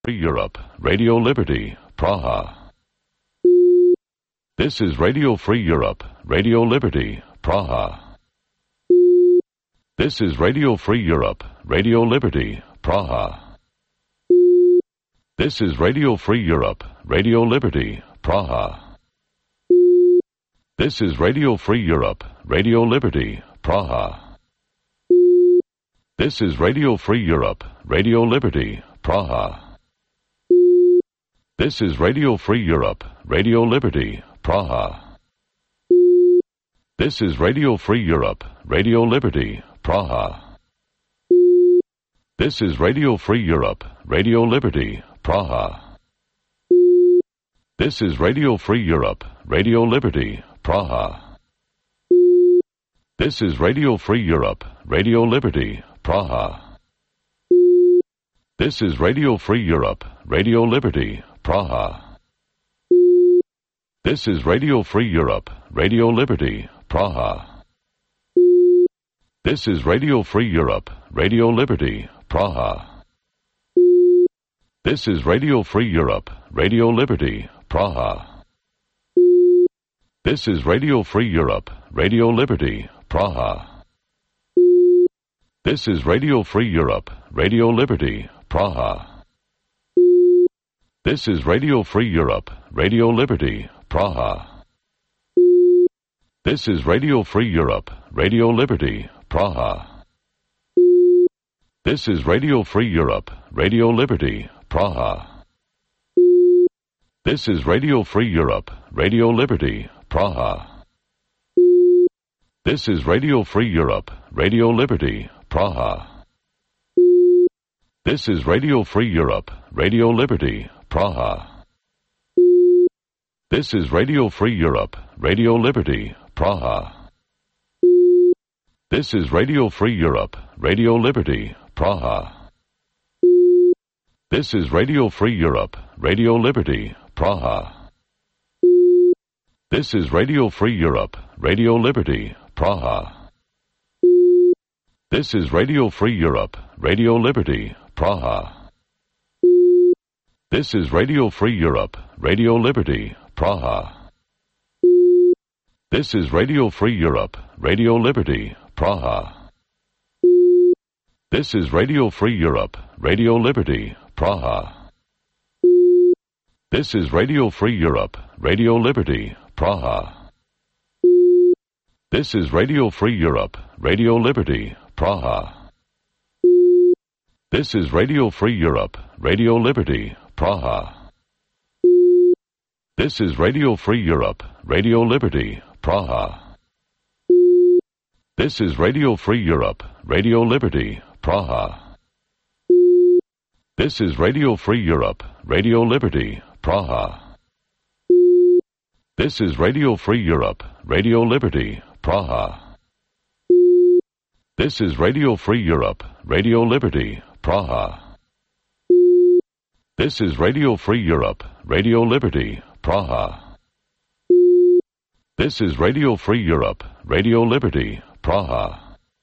Europe, Radio Liberty, Praha. This is Radio Free Europe, Radio Liberty, Praha. This is Radio Free Europe, Radio Liberty, Praha. This is Radio Free Europe, Radio Liberty, Praha. This is Radio Free Europe, Radio Liberty, Praha. This is Radio Free Europe, Radio Liberty, Praha. This is Radio Free Europe, Radio Liberty, Praha. This is Radio Free Europe, Radio Liberty, Praha. This is Radio Free Europe, Radio Liberty, Praha. This is Radio Free Europe, Radio Liberty, Praha. This is Radio Free Europe, Radio Liberty, Praha. This is Radio Free Europe, Radio Liberty, Praha. This is Radio Free Europe, Radio Liberty, Praha. This is Radio Free Europe, Radio Liberty, Praha. This is Radio Free Europe, Radio Liberty, Praha. This is Radio Free Europe, Radio Liberty, Praha. This is Radio Free Europe, Radio Liberty, Praha. This is Radio Free Europe, Radio Liberty, Praha. This is Radio Free Europe, Radio Liberty, Praha. This is Radio Free Europe, Radio Liberty, Praha. This is Radio Free Europe, Radio Liberty, Praha. This is Radio Free Europe, Radio Liberty, Praha. This is Radio Free Europe, Radio Liberty, Praha. This is Radio Free Europe, Radio Liberty, Praha. This is Radio Free Europe, Radio Liberty, Praha. This is Radio Free Europe, Radio Liberty, Praha. This is Radio Free Europe, Radio Liberty, Praha. This is Radio Free Europe, Radio Liberty, Praha. This is Radio Free Europe, Radio Liberty, Praha. This is Radio Free Europe, Radio Liberty, Praha. This is Radio Free Europe, Radio Liberty, Praha. This is Radio Free Europe, Radio Liberty, Praha. This is Radio Free Europe, Radio Liberty, Praha. This is Radio Free Europe, Radio Liberty, Praha. This is Radio Free Europe, Radio Liberty, Praha. This is Radio Free Europe, Radio Liberty, Praha. This is Radio Free Europe, Radio Liberty, Praha. This is Radio Free Europe, Radio Liberty, Praha. This is Radio Free Europe, Radio Liberty, Praha. This is Radio Free Europe, Radio Liberty, Praha. This is Radio Free Europe, Radio Liberty, Praha.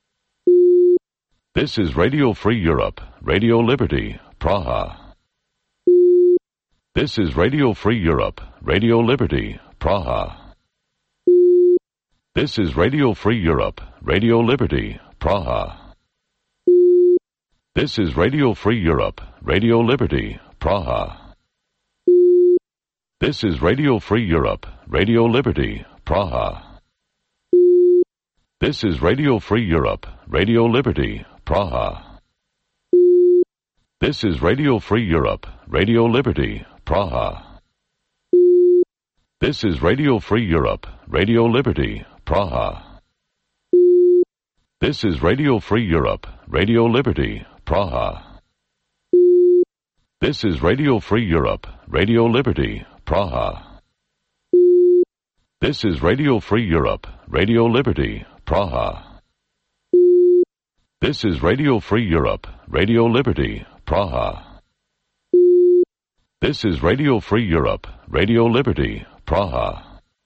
This is Radio Free Europe, Radio Liberty, Praha. This is Radio Free Europe, Radio Liberty, Praha. This is Radio Free Europe, Radio Liberty, Praha. This is Radio Free Europe, Radio Liberty, Praha. This is Radio Free Europe, Radio Liberty, Praha. This is Radio Free Europe, Radio Liberty, Praha. This is Radio Free Europe, Radio Liberty, Praha. This is Radio Free Europe, Radio Liberty, Praha. This is Radio Free Europe, Radio Liberty, Praha. This is Radio Free Europe, Radio Liberty, Praha. This is Radio Free Europe, Radio Liberty, Praha. This is Radio Free Europe, Radio Liberty, Praha. This is Radio Free Europe, Radio Liberty, Praha.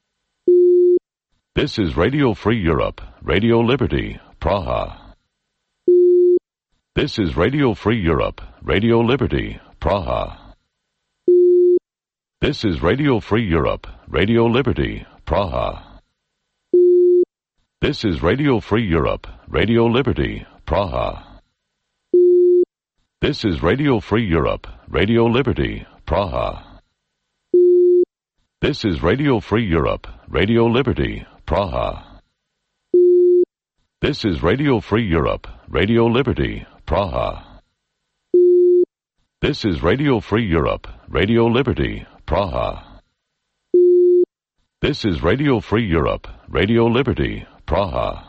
This is Radio Free Europe, Radio Liberty, Praha. This is Radio Free Europe, Radio Liberty, Praha. This is Radio Free Europe, Radio Liberty, Praha. This is Radio Free Europe, Radio Liberty, Praha. This is Radio Free Europe, Radio Liberty, Praha. This is Radio Free Europe, Radio Liberty, Praha. This is Radio Free Europe, Radio Liberty, Praha. This is Radio Free Europe, Radio Liberty, Praha. This is Radio Free Europe, Radio Liberty, Praha.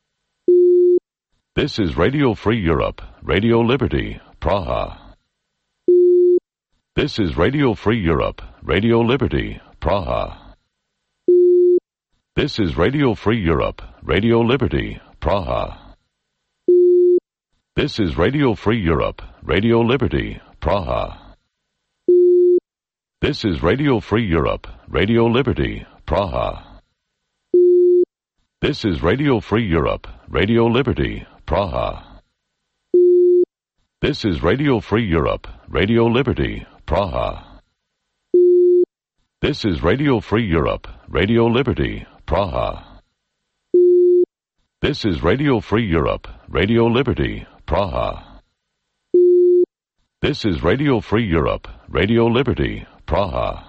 This is Radio Free Europe, Radio Liberty, Praha. This is Radio Free Europe, Radio Liberty, Praha. This is Radio Free Europe, Radio Liberty, Praha. This is Radio Free Europe, Radio Liberty, Praha. This is Radio Free Europe, Radio Liberty, Praha. This is Radio Free Europe, Radio Liberty, Praha. This is Radio Free Europe, Radio Liberty, Praha. This is Radio Free Europe, Radio Liberty, Praha. This is Radio Free Europe, Radio Liberty, Praha. This is Radio Free Europe, Radio Liberty, Praha.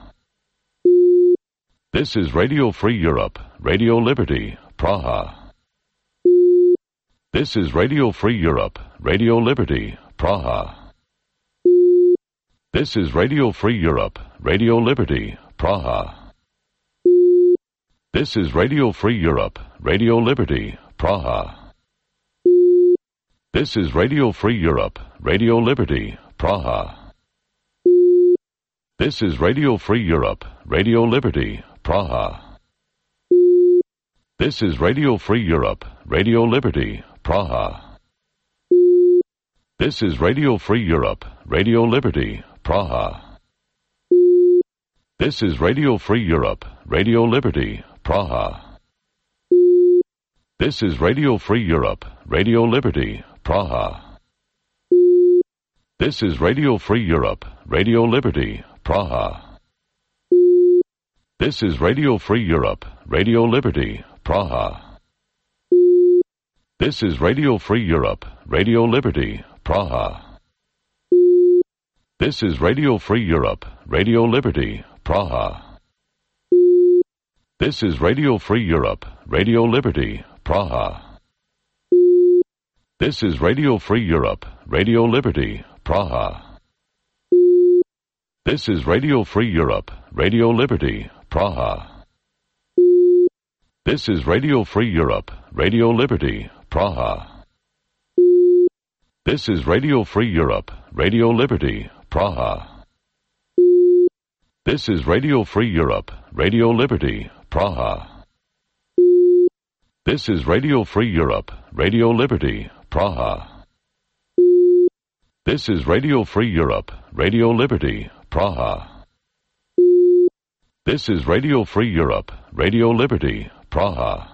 This is Radio Free Europe, Radio Liberty, Praha. This is Radio Free Europe, Radio Liberty, Praha. This is Radio Free Europe, Radio Liberty, Praha. This is Radio Free Europe, Radio Liberty, Praha. This is Radio Free Europe, Radio Liberty, Praha. This is Radio Free Europe, Radio Liberty, Praha. This is Radio Free Europe, Radio Liberty, Praha. This is Radio Free Europe, Radio Liberty, Praha. This is Radio Free Europe, Radio Liberty, Praha. This is Radio Free Europe, Radio Liberty, Praha. This is Radio Free Europe, Radio Liberty, Praha. This is Radio Free Europe, Radio Liberty, Praha. This is Radio Free Europe, Radio Liberty, Praha. This is Radio Free Europe, Radio Liberty, Praha. This is Radio Free Europe, Radio Liberty, Praha. This is Radio Free Europe, Radio Liberty, Praha. This is Radio Free Europe, Radio Liberty, Praha. This is Radio Free Europe, Radio Liberty, Praha. This is Radio Free Europe, Radio Liberty, Praha. This is Radio Free Europe, Radio Liberty, Praha. This is Radio Free Europe, Radio Liberty, Praha. This is Radio Free Europe, Radio Liberty, Praha. This is Radio Free Europe, Radio Liberty, Praha.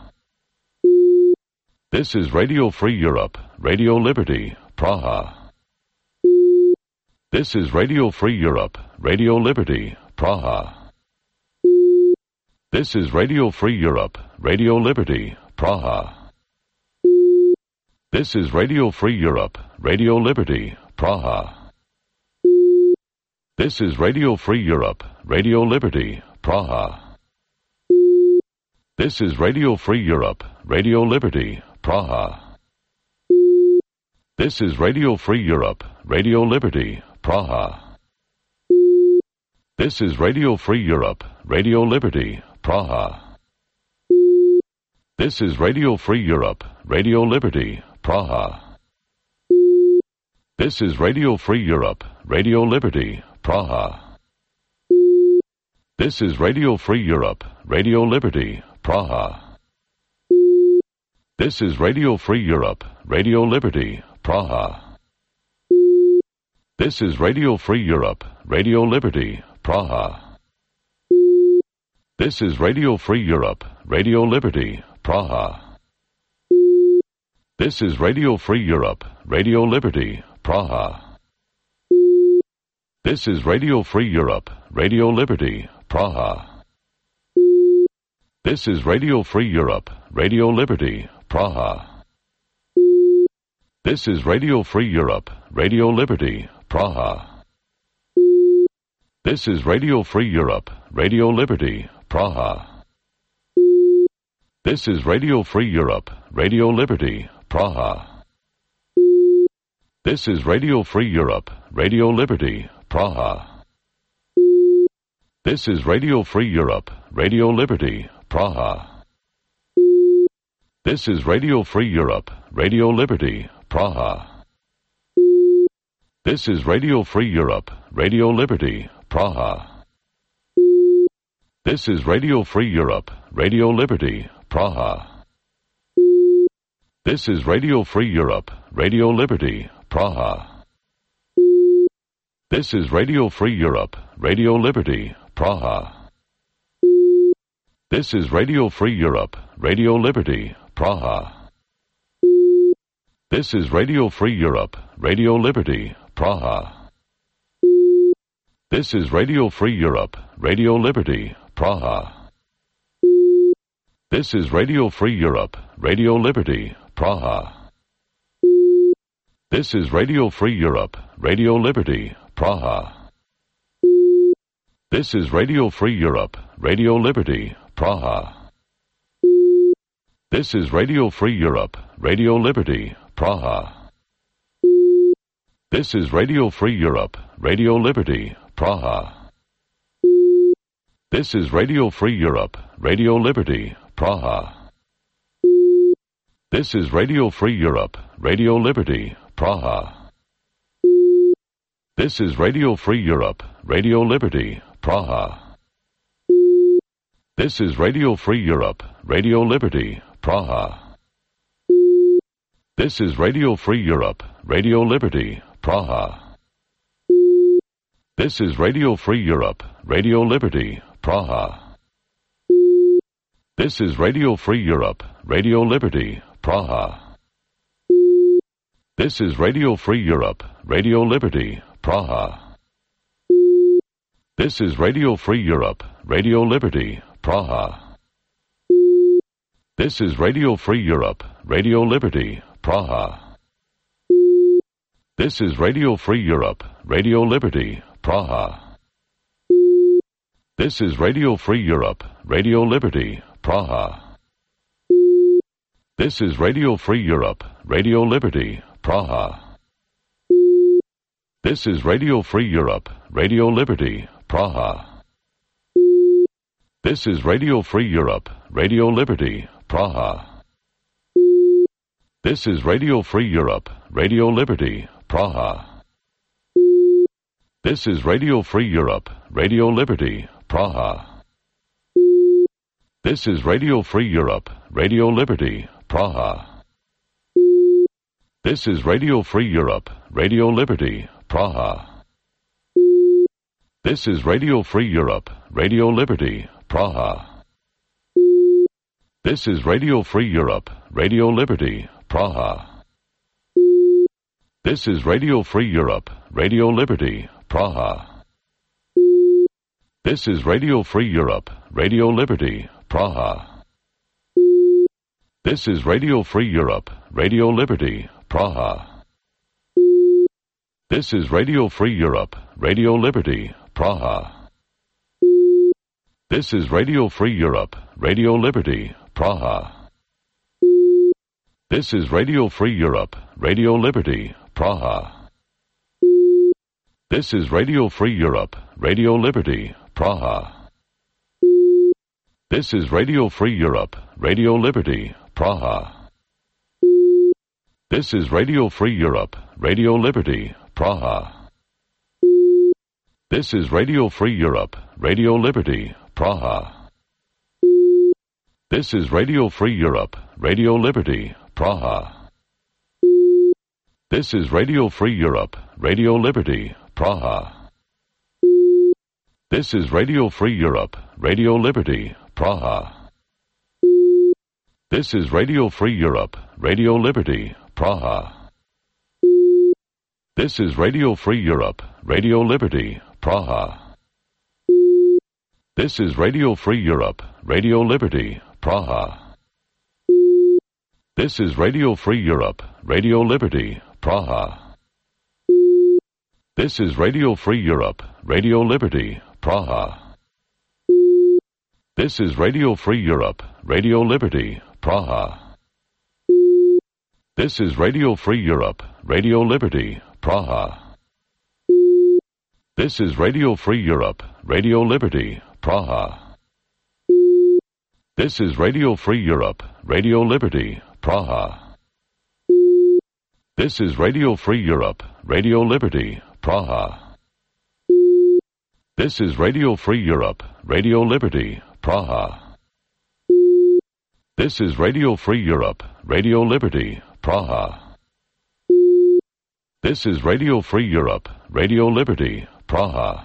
This is Radio Free Europe, Radio Liberty, Praha. This is Radio Free Europe, Radio Liberty, Praha. This is Radio Free Europe, Radio Liberty, Praha. This is Radio Free Europe, Radio Liberty, Praha. This is Radio Free Europe, Radio Liberty, Praha. This is Radio Free Europe, Radio Liberty, Praha. This is Radio Free Europe, Radio Liberty, Praha. This is Radio Free Europe, Radio Liberty, Praha. This is Radio Free Europe, Radio Liberty, Praha. This is Radio Free Europe, Radio Liberty, Praha. This is Radio Free Europe, Radio Liberty, Praha. This is Radio Free Europe, Radio Liberty, Praha. This is Radio Free Europe, Radio Liberty, Praha. This is Radio Free Europe, Radio Liberty, Praha. This is Radio Free Europe, Radio Liberty, Praha. This is Radio Free Europe, Radio Liberty, Praha. This is Radio Free Europe, Radio Liberty, Praha. This is Radio Free Europe, Radio Liberty, Praha. This is Radio Free Europe, Radio Liberty, Praha. This is Radio Free Europe, Radio Liberty, Praha. This is Radio Free Europe, Radio Liberty, Praha. This is Radio Free Europe, Radio Liberty, Praha. This is Radio Free Europe, Radio Liberty, Praha. This is Radio Free Europe, Radio Liberty, Praha. This is Radio Free Europe, Radio Liberty, Praha. This is Radio Free Europe, Radio Liberty, Praha. This is Radio Free Europe, Radio Liberty, Praha. This is Radio Free Europe, Radio Liberty, Praha. This is Radio Free Europe, Radio Liberty, Praha. This is Radio Free Europe, Radio Liberty, Praha. This is Radio Free Europe, Radio Liberty, Praha. This is Radio Free Europe, Radio Liberty, Praha. This is Radio Free Europe, Radio Liberty, Praha. This is Radio Free Europe, Radio Liberty, Praha. This is Radio Free Europe, Radio Liberty, Praha. This is Radio Free Europe, Radio Liberty, Praha. This is Radio Free Europe, Radio Liberty, Praha. This is Radio Free Europe, Radio Liberty, Praha. This is Radio Free Europe, Radio Liberty, Praha. This is Radio Free Europe, Radio Liberty, Praha. This is Radio Free Europe, Radio Liberty, Praha. This is Radio Free Europe, Radio Liberty, Praha. This is Radio Free Europe, Radio Liberty, Praha. This is Radio Free Europe, Radio Liberty, Praha. This is Radio Free Europe, Radio Liberty, Praha. This is Radio Free Europe, Radio Liberty, Praha. This is Radio Free Europe, Radio Liberty, Praha. This is Radio Free Europe, Radio Liberty, Praha. This is Radio Free Europe, Radio Liberty, Praha. This is Radio Free Europe, Radio Liberty, Praha. This is Radio Free Europe, Radio Liberty, Praha. This is Radio Free Europe, Radio Liberty, Praha. This is Radio Free Europe, Radio Liberty, Praha. This is Radio Free Europe, Radio Liberty, Praha. This is Radio Free Europe, Radio Liberty, Praha. This is Radio Free Europe, Radio Liberty, Praha. This is Radio Free Europe, Radio Liberty, Praha. This is Radio Free Europe, Radio Liberty, Praha. This is Radio Free Europe, Radio Liberty, Praha. This is Radio Free Europe, Radio Liberty, Praha. This is Radio Free Europe, Radio Liberty, Praha. This is Radio Free Europe, Radio Liberty, Praha. This is Radio Free Europe, Radio Liberty, Praha. This is Radio Free Europe, Radio Liberty, Praha. This is Radio Free Europe, Radio Liberty, Praha. This is Radio Free Europe, Radio Liberty, Praha. This is Radio Free Europe, Radio Liberty, Praha. This is Radio Free Europe, Radio Liberty, Praha. This is Radio Free Europe, Radio Liberty, Praha. This is Radio Free Europe, Radio Liberty, Praha. This is Radio Free Europe, Radio Liberty, Praha. This is Radio Free Europe, Radio Liberty, Praha. This is Radio Free Europe, Radio Liberty, Praha. This is Radio Free Europe, Radio Liberty, Praha. This is Radio Free Europe, Radio Liberty, Praha. This is Radio Free Europe, Radio Liberty, Praha. This is Radio Free Europe, Radio Liberty, Praha. This is Radio Free Europe, Radio Liberty, Praha. This is Radio Free Europe, Radio Liberty, Praha. This is Radio Free Europe, Radio Liberty, Praha. This is Radio Free Europe, Radio Liberty, Praha. This is Radio Free Europe, Radio Liberty, Praha.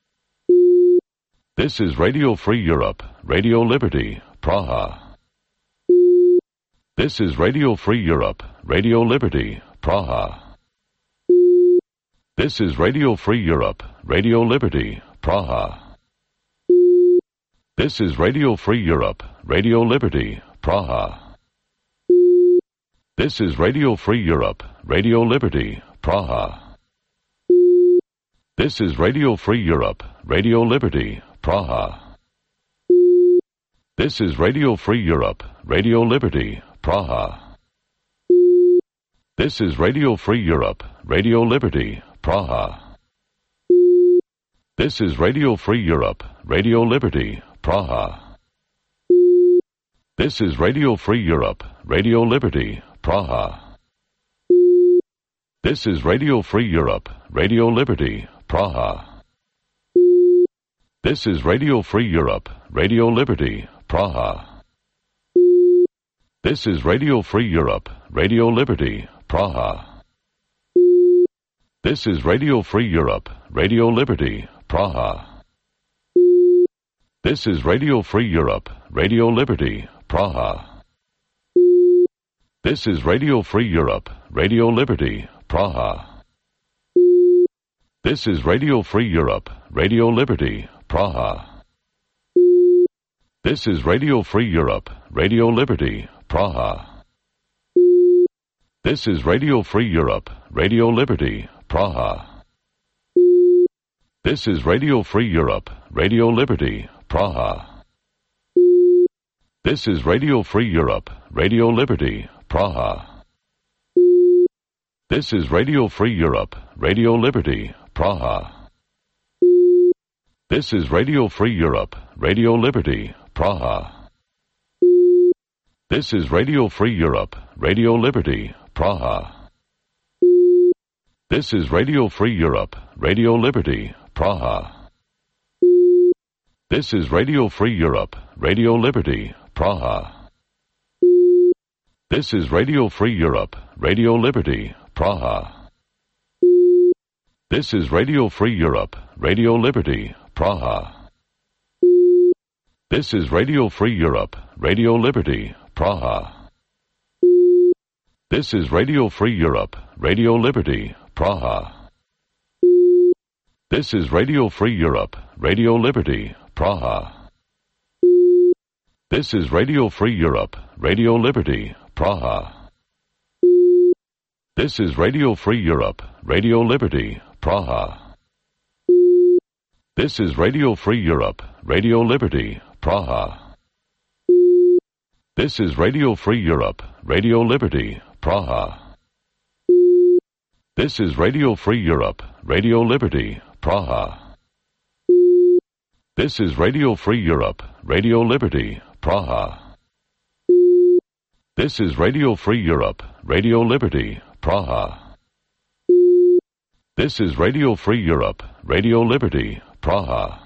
This is Radio Free Europe, Radio Liberty, Praha. This is Radio Free Europe, Radio Liberty, Praha. This is Radio Free Europe, Radio Liberty, Praha. This is Radio Free Europe, Radio Liberty, Praha. This is Radio Free Europe, Radio Liberty, Praha. This is Radio Free Europe, Radio Liberty, Praha. This is Radio Free Europe, Radio Liberty, Praha. This is Radio Free Europe, Radio Liberty, Praha. This is Radio Free Europe, Radio Liberty, Praha. This is Radio Free Europe, Radio Liberty, Praha. This is Radio Free Europe, Radio Liberty, Praha. This is Radio Free Europe, Radio Liberty, Praha. This is Radio Free Europe, Radio Liberty, Praha. This is Radio Free Europe, Radio Liberty, Praha. This is Radio Free Europe, Radio Liberty, Praha. This is Radio Free Europe, Radio Liberty, Praha. This is Radio Free Europe, Radio Liberty, Praha. This is Radio Free Europe, Radio Liberty, Praha. This is Radio Free Europe, Radio Liberty, Praha. This is Radio Free Europe, Radio Liberty, Praha. This is Radio Free Europe, Radio Liberty, Praha. This is Radio Free Europe, Radio Liberty, Praha. This is Radio Free Europe, Radio Liberty, Praha. This is Radio Free Europe, Radio Liberty, Praha. This is Radio Free Europe, Radio Liberty, Praha. This is Radio Free Europe, Radio Liberty, Praha. This is Radio Free Europe, Radio Liberty, Praha. This is Radio Free Europe, Radio Liberty, Praha. This is Radio Free Europe, Radio Liberty, Praha. This is Radio Free Europe, Radio Liberty, Praha. This is Radio Free Europe, Radio Liberty, Praha. This is Radio Free Europe, Radio Liberty, Praha. This is Radio Free Europe, Radio Liberty, Praha. This is Radio Free Europe, Radio Liberty, Praha. This is Radio Free Europe, Radio Liberty, Praha. This is Radio Free Europe, Radio Liberty, Praha. This is Radio Free Europe, Radio Liberty, Praha. This is Radio Free Europe, Radio Liberty, Praha. This is Radio Free Europe, Radio Liberty, Praha.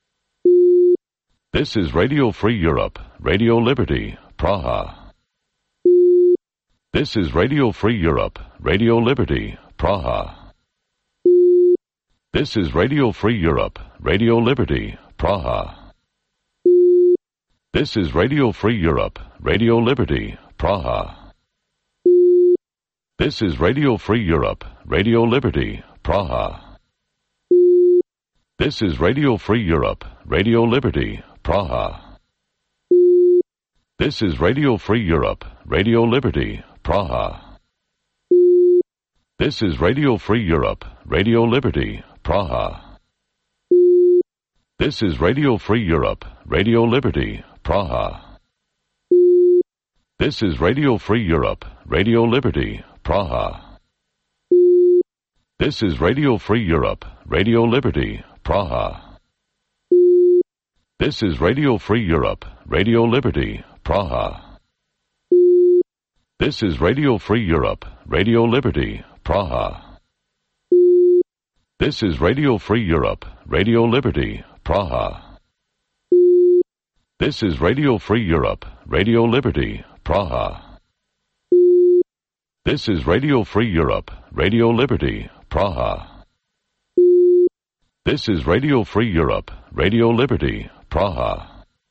This is Radio Free Europe, Radio Liberty, Praha. This is Radio Free Europe, Radio Liberty, Praha. This is Radio Free Europe, Radio Liberty, Praha. This is Radio Free Europe, Radio Liberty, Praha. This is Radio Free Europe, Radio Liberty, Praha. This is Radio Free Europe, Radio Liberty, Praha. This is Radio Free Europe, Radio Liberty, Praha. This is Radio Free Europe, Radio Liberty, Praha. This is Radio Free Europe, Radio Liberty, Praha. This is Radio Free Europe, Radio Liberty, Praha. This is Radio Free Europe, Radio Liberty, Praha. This is Radio Free Europe, Radio Liberty, Praha. This is Radio Free Europe, Radio Liberty, Praha. This is Radio Free Europe, Radio Liberty, Praha. This is Radio Free Europe, Radio Liberty, Praha. This is Radio Free Europe, Radio Liberty, Praha. This is Radio Free Europe, Radio Liberty, Praha.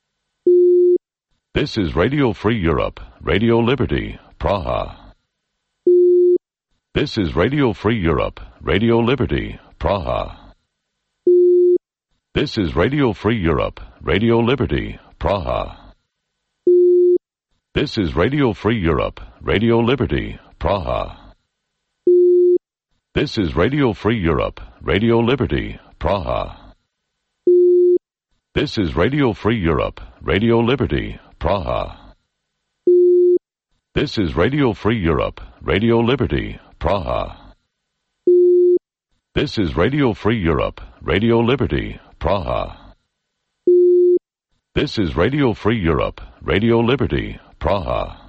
This is Radio Free Europe, Radio Liberty, Praha. This is Radio Free Europe, Radio Liberty, Praha. This is Radio Free Europe, Radio Liberty, Praha. This is Radio Free Europe, Radio Liberty, Praha. This is Radio Free Europe, Radio Liberty, Praha. This is Radio Free Europe, Radio Liberty, Praha. This is Radio Free Europe, Radio Liberty, Praha. This is Radio Free Europe, Radio Liberty, Praha. This is Radio Free Europe, Radio Liberty, Praha. This is Radio Free Europe, Radio Liberty, Praha. This is Radio Free Europe, Radio Liberty, Praha. This is Radio Free Europe, Radio Liberty, Praha. This is Radio Free Europe, Radio Liberty, Praha. This is Radio Free Europe, Radio Liberty, Praha. This is Radio Free Europe, Radio Liberty, Praha.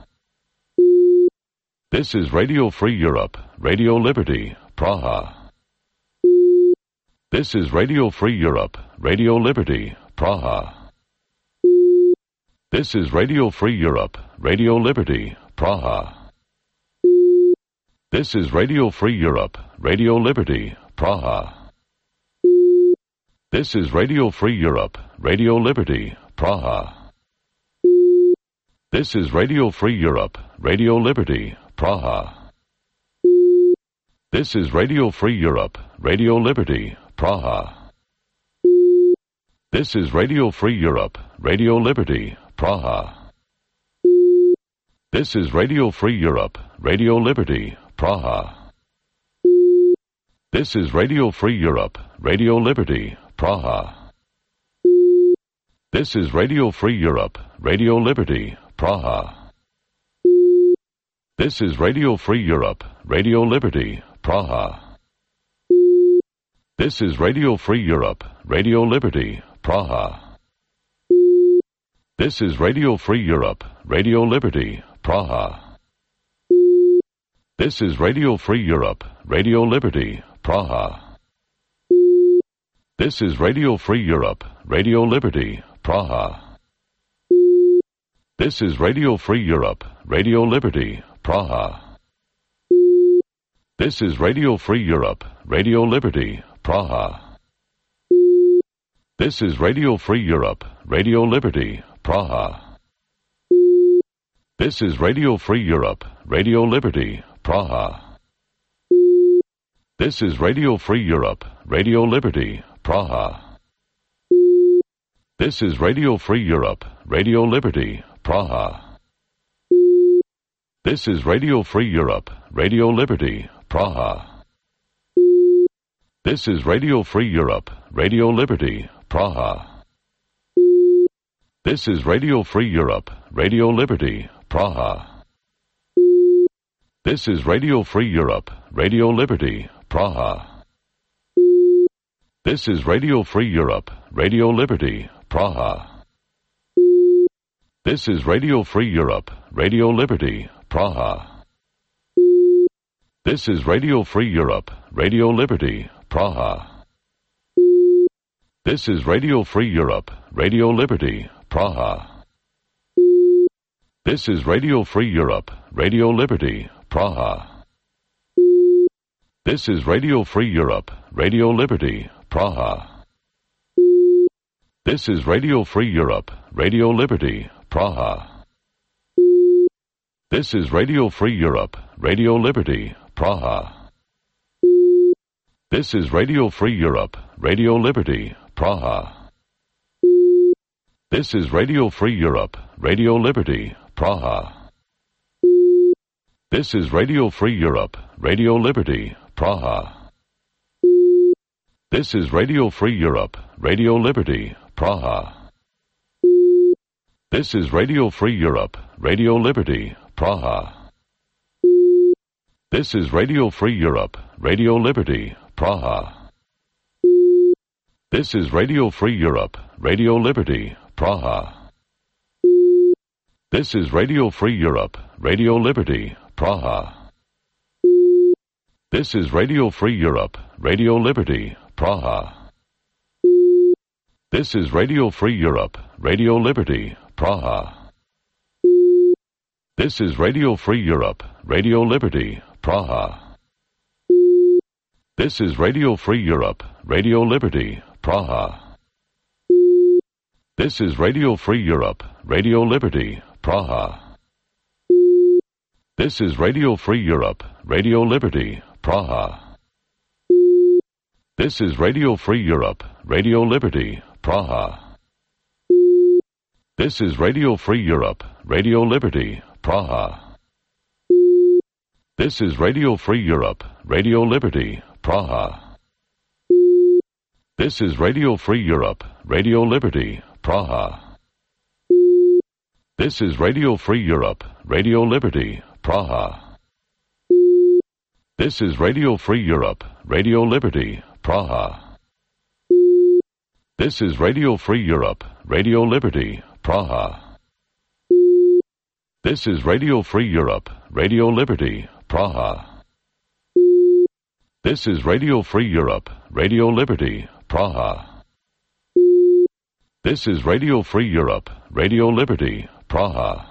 This is Radio Free Europe, Radio Liberty, Praha. This is Radio Free Europe, Radio Liberty, Praha. This is Radio Free Europe, Radio Liberty, Praha. This is Radio Free Europe, Radio Liberty, Praha. This is Radio Free Europe, Radio Liberty, Praha. This is Radio Free Europe, Radio Liberty, Praha. This is Radio Free Europe, Radio Liberty, Praha. This is Radio Free Europe, Radio Liberty, Praha. This is Radio Free Europe, Radio Liberty, Praha. This is Radio Free Europe, Radio Liberty, Praha. This is Radio Free Europe, Radio Liberty, Praha. This is Radio Free Europe, Radio Liberty, Praha. This is Radio Free Europe, Radio Liberty, Praha. This is Radio Free Europe, Radio Liberty, Praha. This is Radio Free Europe, Radio Liberty, Praha. This is Radio Free Europe, Radio Liberty, Praha. This is Radio Free Europe, Radio Liberty, Praha. This is Radio Free Europe, Radio Liberty, Praha. This is Radio Free Europe, Radio Liberty, Praha. This is Radio Free Europe, Radio Liberty, Praha. This is Radio Free Europe, Radio Liberty, Praha. This is Radio Free Europe, Radio Liberty, Praha. This is Radio Free Europe, Radio Liberty, Praha. This is Radio Free Europe, Radio Liberty, Praha. This is Radio Free Europe, Radio Liberty, Praha. This is Radio Free Europe, Radio Liberty, Praha. This is Radio Free Europe, Radio Liberty, Praha. This is Radio Free Europe, Radio Liberty, Praha. This is Radio Free Europe, Radio Liberty, Praha. This is Radio Free Europe, Radio Liberty, Praha. This is Radio Free Europe, Radio Liberty, Praha. This is Radio Free Europe, Radio Liberty, Praha. This is Radio Free Europe, Radio Liberty, Praha. This is Radio Free Europe, Radio Liberty, Praha. This is Radio Free Europe, Radio Liberty, Praha. This is Radio Free Europe, Radio Liberty, Praha. This is Radio Free Europe, Radio Liberty, Praha. This is Radio Free Europe, Radio Liberty, Praha. This is Radio Free Europe, Radio Liberty, Praha. This is Radio Free Europe, Radio Liberty, Praha. This is Radio Free Europe, Radio Liberty, Praha. This is Radio Free Europe, Radio Liberty, Praha. This is Radio Free Europe, Radio Liberty, Praha. This is Radio Free Europe, Radio Liberty, Praha. This is Radio Free Europe, Radio Liberty, Praha. This is Radio Free Europe, Radio Liberty, Praha. This is Radio Free Europe, Radio Liberty, Praha. This is Radio Free Europe, Radio Liberty, Praha. This is Radio Free Europe, Radio Liberty, Praha. This is Radio Free Europe, Radio Liberty, Praha. This is Radio Free Europe, Radio Liberty, Praha. This is Radio Free Europe, Radio Liberty, Praha. This is Radio Free Europe, Radio Liberty, Praha. This is Radio Free Europe, Radio Liberty, Praha. This is Radio Free Europe, Radio Liberty, Praha. This is Radio Free Europe, Radio Liberty, Praha. This is Radio Free Europe, Radio Liberty, Praha. This is Radio Free Europe, Radio Liberty, Praha.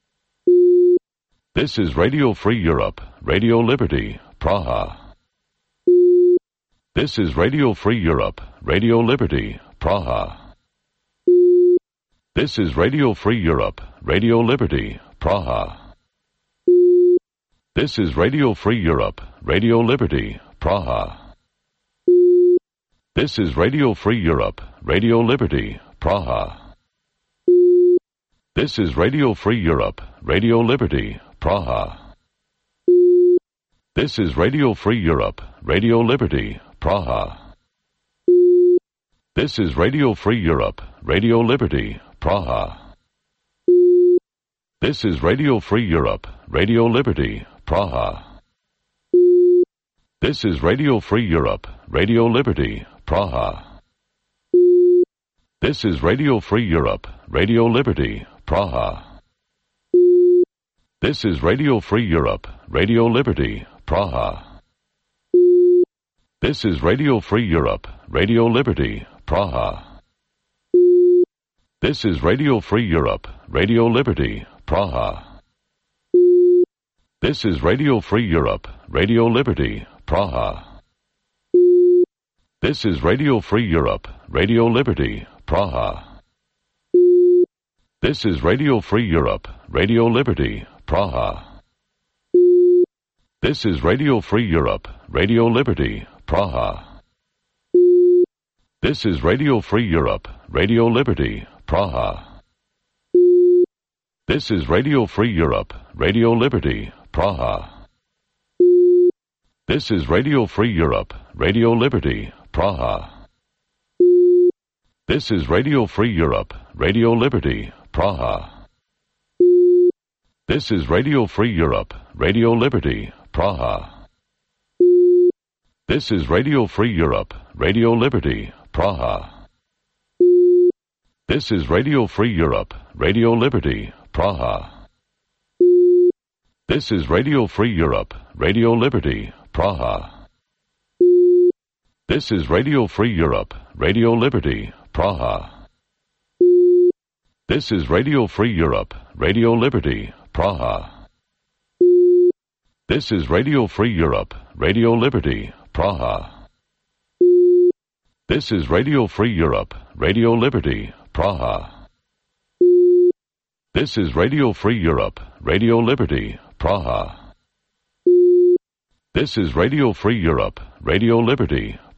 This is Radio Free Europe, Radio Liberty, Praha. This is Radio Free Europe, Radio Liberty, Praha. This is Radio Free Europe, Radio Liberty, Praha. This is Radio Free Europe, Radio Liberty, Praha. This is Radio Free Europe, Radio Liberty, Praha. This is Radio Free Europe, Radio Liberty, Praha. This is Radio Free Europe, Radio Liberty, Praha. This is Radio Free Europe, Radio Liberty, Praha. This is Radio Free Europe, Radio Liberty, Praha. This is Radio Free Europe, Radio Liberty, Praha. This is Radio Free Europe, Radio Liberty, Praha. This is Radio Free Europe, Radio Liberty, Praha. This is Radio Free Europe, Radio Liberty, Praha. This is Radio Free Europe, Radio Liberty, Praha. This is Radio Free Europe, Radio Liberty, Praha. This is Radio Free Europe, Radio Liberty, Praha. This is Radio Free Europe, Radio Liberty, Praha. This is Radio Free Europe, Radio Liberty, Praha. This is Radio Free Europe, Radio Liberty, Praha. This is Radio Free Europe, Radio Liberty, Praha. This is Radio Free Europe, Radio Liberty, Praha. This is Radio Free Europe, Radio Liberty, Praha. This is Radio Free Europe, Radio Liberty, Praha. This is Radio Free Europe, Radio Liberty, Praha. This is Radio Free Europe, Radio Liberty, Praha. This is Radio Free Europe, Radio Liberty, Praha. This is Radio Free Europe, Radio Liberty, Praha. This is Radio Free Europe, Radio Liberty, Praha. This is Radio Free Europe, Radio Liberty, Praha. This is Radio Free Europe, Radio Liberty, Praha. This is Radio Free Europe, Radio Liberty, Praha. This is Radio Free Europe, Radio Liberty,